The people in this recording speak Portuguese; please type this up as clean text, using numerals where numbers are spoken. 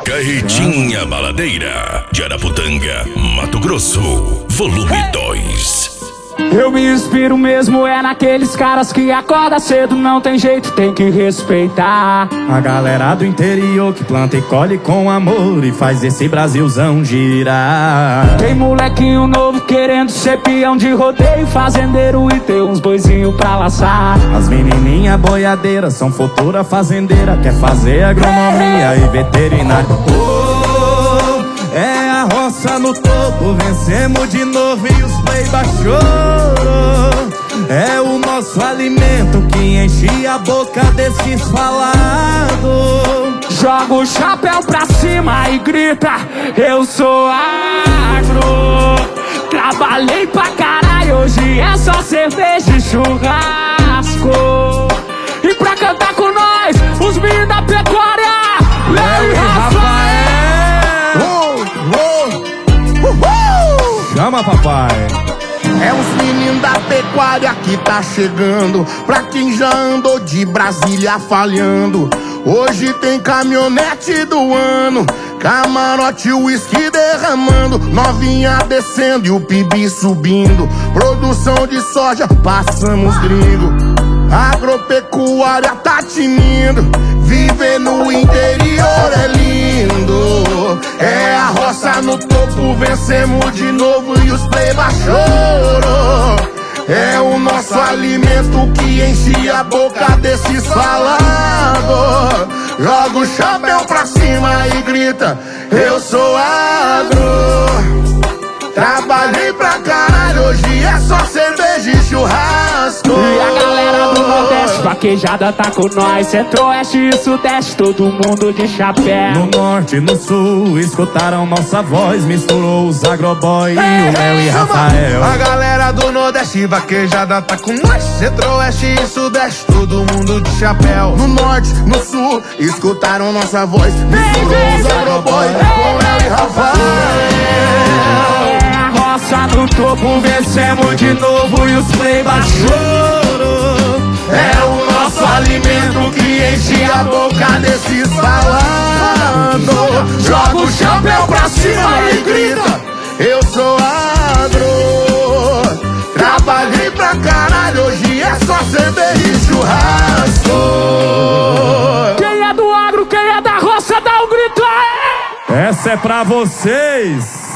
Carretinha Baladeira de Araputanga, Mato Grosso, volume 2. Eu me inspiro mesmo naqueles caras que acorda cedo, não tem jeito, tem que respeitar. A galera do interior que planta e colhe com amor e faz esse Brasilzão girar. Tem molequinho novo querendo ser peão de rodeio, fazendeiro e ter uns boizinhos pra laçar. As menininhas boiadeiras são futura fazendeira, quer fazer agronomia e veterinária. É a roça no topo, vencemos de novo e os play baixou. É o nosso alimento que enche a boca desses falados. Joga o chapéu pra cima e grita: eu sou agro. Trabalhei pra caralho, hoje é só cerveja e churrasco. E pra cantar com nós, os meninos da pecuária, Léo e Rafael. Chama, papai. É os meninos da pecuária que tá chegando. Pra quem já andou de Brasília falhando, hoje tem caminhonete do ano, camarote, uísque derramando, novinha descendo e o PIB subindo. Produção de soja, passamos gringo. Agropecuária tá tinindo. Viver no interior é lindo. É a roça no topo, vencemos de novo e os play chorou. É o nosso alimento que enche a boca desses falados. Joga o chapéu pra cima e grita: eu sou agro. Trabalhei pra caralho, hoje é só cerveja e churrasco. E a galera do Nordeste vaquejada tá com nós, Centro-Oeste e Sudeste, todo mundo de chapéu. No Norte e no Sul escutaram nossa voz, misturou os agroboy e o Léo e Rafael. A galera do Nordeste vaquejada tá com nós, Centro-Oeste e Sudeste, todo mundo de chapéu. No Norte, no Sul escutaram nossa voz, misturou os agroboy com Léo e Rafael. No topo vencemos de novo e os play chorou. É o nosso alimento que enche a boca desses falados. Joga o chapéu pra cima e grita: eu sou agro. Trabalhei pra caralho, hoje é só cerveja e churrasco. Quem é do agro, quem é da roça, dá um grito aí! Essa é pra vocês.